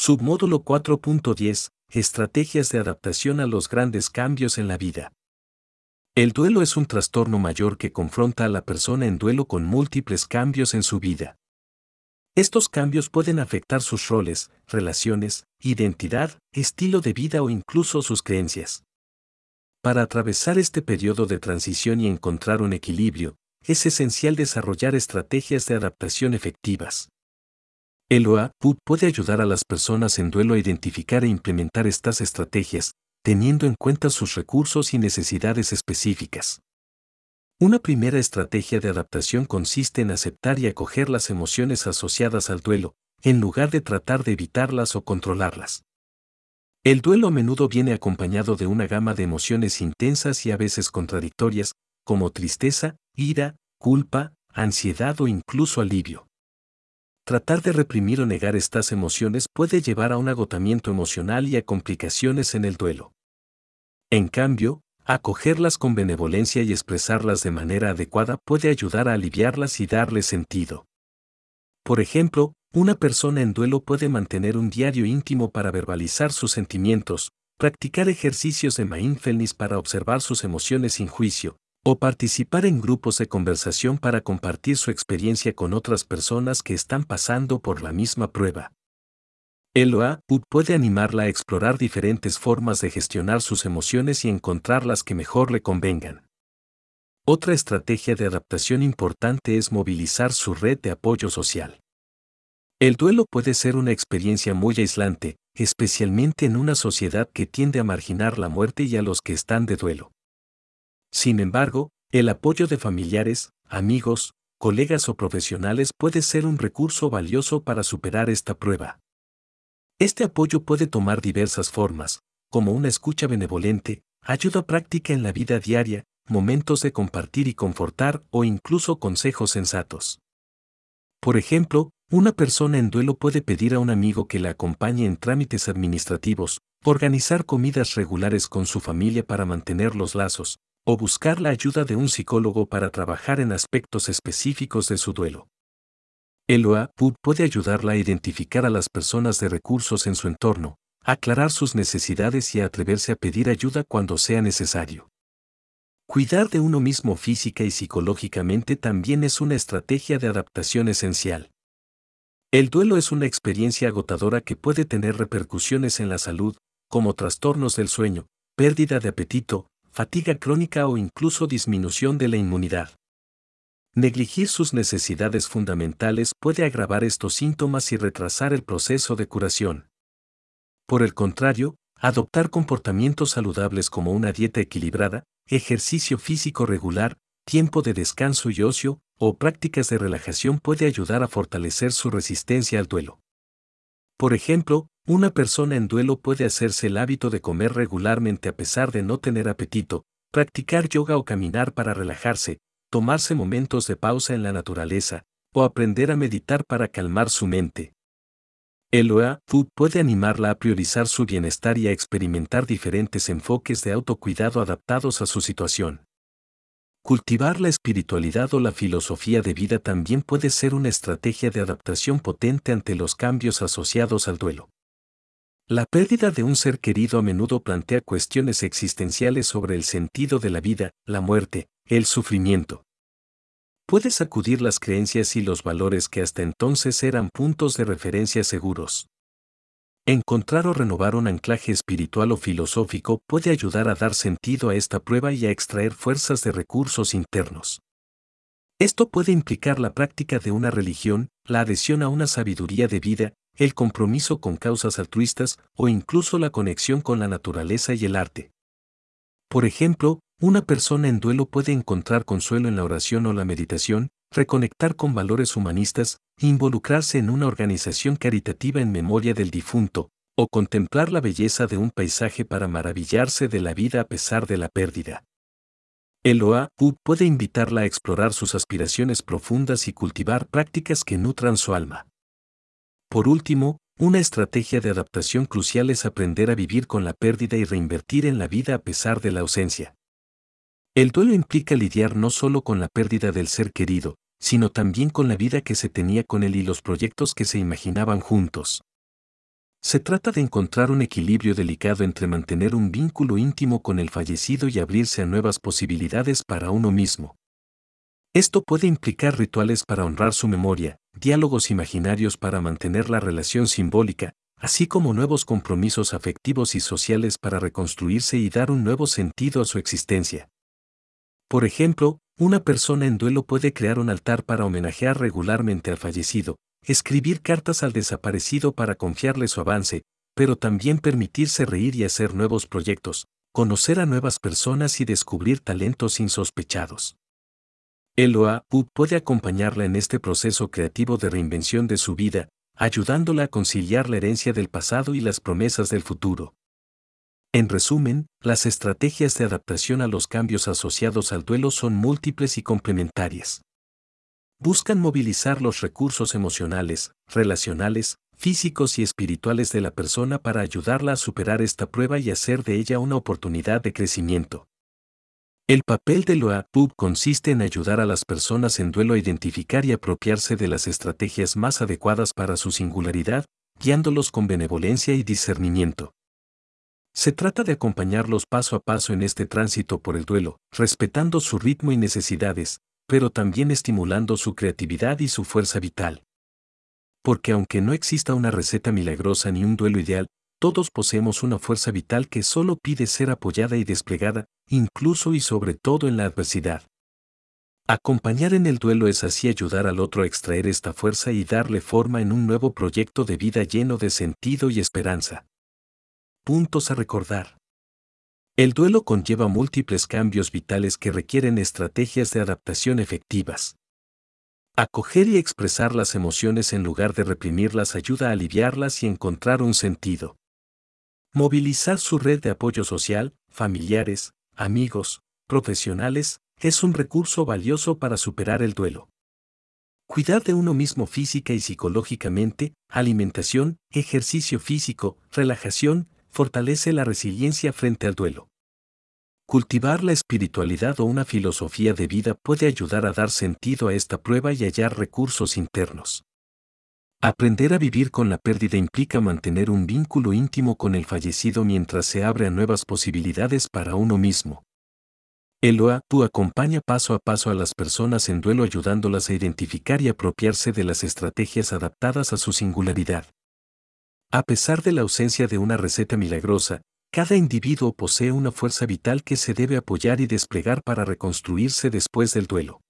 Submódulo 4.10. Estrategias de adaptación a los grandes cambios en la vida. El duelo es un trastorno mayor que confronta a la persona en duelo con múltiples cambios en su vida. Estos cambios pueden afectar sus roles, relaciones, identidad, estilo de vida o incluso sus creencias. Para atravesar este periodo de transición y encontrar un equilibrio, es esencial desarrollar estrategias de adaptación efectivas. El OA-PUT puede ayudar a las personas en duelo a identificar e implementar estas estrategias, teniendo en cuenta sus recursos y necesidades específicas. Una primera estrategia de adaptación consiste en aceptar y acoger las emociones asociadas al duelo, en lugar de tratar de evitarlas o controlarlas. El duelo a menudo viene acompañado de una gama de emociones intensas y a veces contradictorias, como tristeza, ira, culpa, ansiedad o incluso alivio. Tratar de reprimir o negar estas emociones puede llevar a un agotamiento emocional y a complicaciones en el duelo. En cambio, acogerlas con benevolencia y expresarlas de manera adecuada puede ayudar a aliviarlas y darles sentido. Por ejemplo, una persona en duelo puede mantener un diario íntimo para verbalizar sus sentimientos, practicar ejercicios de mindfulness para observar sus emociones sin juicio, o participar en grupos de conversación para compartir su experiencia con otras personas que están pasando por la misma prueba. El OA-PUT puede animarla a explorar diferentes formas de gestionar sus emociones y encontrar las que mejor le convengan. Otra estrategia de adaptación importante es movilizar su red de apoyo social. El duelo puede ser una experiencia muy aislante, especialmente en una sociedad que tiende a marginar la muerte y a los que están de duelo. Sin embargo, el apoyo de familiares, amigos, colegas o profesionales puede ser un recurso valioso para superar esta prueba. Este apoyo puede tomar diversas formas, como una escucha benevolente, ayuda práctica en la vida diaria, momentos de compartir y confortar o incluso consejos sensatos. Por ejemplo, una persona en duelo puede pedir a un amigo que la acompañe en trámites administrativos, organizar comidas regulares con su familia para mantener los lazos, o buscar la ayuda de un psicólogo para trabajar en aspectos específicos de su duelo. El OA-PUT puede ayudarla a identificar a las personas de recursos en su entorno, aclarar sus necesidades y atreverse a pedir ayuda cuando sea necesario. Cuidar de uno mismo física y psicológicamente también es una estrategia de adaptación esencial. El duelo es una experiencia agotadora que puede tener repercusiones en la salud, como trastornos del sueño, pérdida de apetito, fatiga crónica o incluso disminución de la inmunidad. Negligir sus necesidades fundamentales puede agravar estos síntomas y retrasar el proceso de curación. Por el contrario, adoptar comportamientos saludables como una dieta equilibrada, ejercicio físico regular, tiempo de descanso y ocio, o prácticas de relajación puede ayudar a fortalecer su resistencia al duelo. Por ejemplo, una persona en duelo puede hacerse el hábito de comer regularmente a pesar de no tener apetito, practicar yoga o caminar para relajarse, tomarse momentos de pausa en la naturaleza, o aprender a meditar para calmar su mente. El OA-PUT puede animarla a priorizar su bienestar y a experimentar diferentes enfoques de autocuidado adaptados a su situación. Cultivar la espiritualidad o la filosofía de vida también puede ser una estrategia de adaptación potente ante los cambios asociados al duelo. La pérdida de un ser querido a menudo plantea cuestiones existenciales sobre el sentido de la vida, la muerte, el sufrimiento. Puede sacudir las creencias y los valores que hasta entonces eran puntos de referencia seguros. Encontrar o renovar un anclaje espiritual o filosófico puede ayudar a dar sentido a esta prueba y a extraer fuerzas de recursos internos. Esto puede implicar la práctica de una religión, la adhesión a una sabiduría de vida, el compromiso con causas altruistas o incluso la conexión con la naturaleza y el arte. Por ejemplo, una persona en duelo puede encontrar consuelo en la oración o la meditación, reconectar con valores humanistas, involucrarse en una organización caritativa en memoria del difunto, o contemplar la belleza de un paisaje para maravillarse de la vida a pesar de la pérdida. El OA-PUT puede invitarla a explorar sus aspiraciones profundas y cultivar prácticas que nutran su alma. Por último, una estrategia de adaptación crucial es aprender a vivir con la pérdida y reinvertir en la vida a pesar de la ausencia. El duelo implica lidiar no solo con la pérdida del ser querido, sino también con la vida que se tenía con él y los proyectos que se imaginaban juntos. Se trata de encontrar un equilibrio delicado entre mantener un vínculo íntimo con el fallecido y abrirse a nuevas posibilidades para uno mismo. Esto puede implicar rituales para honrar su memoria, diálogos imaginarios para mantener la relación simbólica, así como nuevos compromisos afectivos y sociales para reconstruirse y dar un nuevo sentido a su existencia. Por ejemplo, una persona en duelo puede crear un altar para homenajear regularmente al fallecido, escribir cartas al desaparecido para confiarle su avance, pero también permitirse reír y hacer nuevos proyectos, conocer a nuevas personas y descubrir talentos insospechados. El OAU puede acompañarla en este proceso creativo de reinvención de su vida, ayudándola a conciliar la herencia del pasado y las promesas del futuro. En resumen, las estrategias de adaptación a los cambios asociados al duelo son múltiples y complementarias. Buscan movilizar los recursos emocionales, relacionales, físicos y espirituales de la persona para ayudarla a superar esta prueba y hacer de ella una oportunidad de crecimiento. El papel del OAU consiste en ayudar a las personas en duelo a identificar y apropiarse de las estrategias más adecuadas para su singularidad, guiándolos con benevolencia y discernimiento. Se trata de acompañarlos paso a paso en este tránsito por el duelo, respetando su ritmo y necesidades, pero también estimulando su creatividad y su fuerza vital. Porque aunque no exista una receta milagrosa ni un duelo ideal, todos poseemos una fuerza vital que solo pide ser apoyada y desplegada, incluso y sobre todo en la adversidad. Acompañar en el duelo es así ayudar al otro a extraer esta fuerza y darle forma en un nuevo proyecto de vida lleno de sentido y esperanza. Puntos a recordar. El duelo conlleva múltiples cambios vitales que requieren estrategias de adaptación efectivas. Acoger y expresar las emociones en lugar de reprimirlas ayuda a aliviarlas y encontrar un sentido. Movilizar su red de apoyo social, familiares, amigos, profesionales, es un recurso valioso para superar el duelo. Cuidar de uno mismo física y psicológicamente, alimentación, ejercicio físico, relajación, fortalece la resiliencia frente al duelo. Cultivar la espiritualidad o una filosofía de vida puede ayudar a dar sentido a esta prueba y hallar recursos internos. Aprender a vivir con la pérdida implica mantener un vínculo íntimo con el fallecido mientras se abre a nuevas posibilidades para uno mismo. El OAU acompaña paso a paso a las personas en duelo ayudándolas a identificar y apropiarse de las estrategias adaptadas a su singularidad. A pesar de la ausencia de una receta milagrosa, cada individuo posee una fuerza vital que se debe apoyar y desplegar para reconstruirse después del duelo.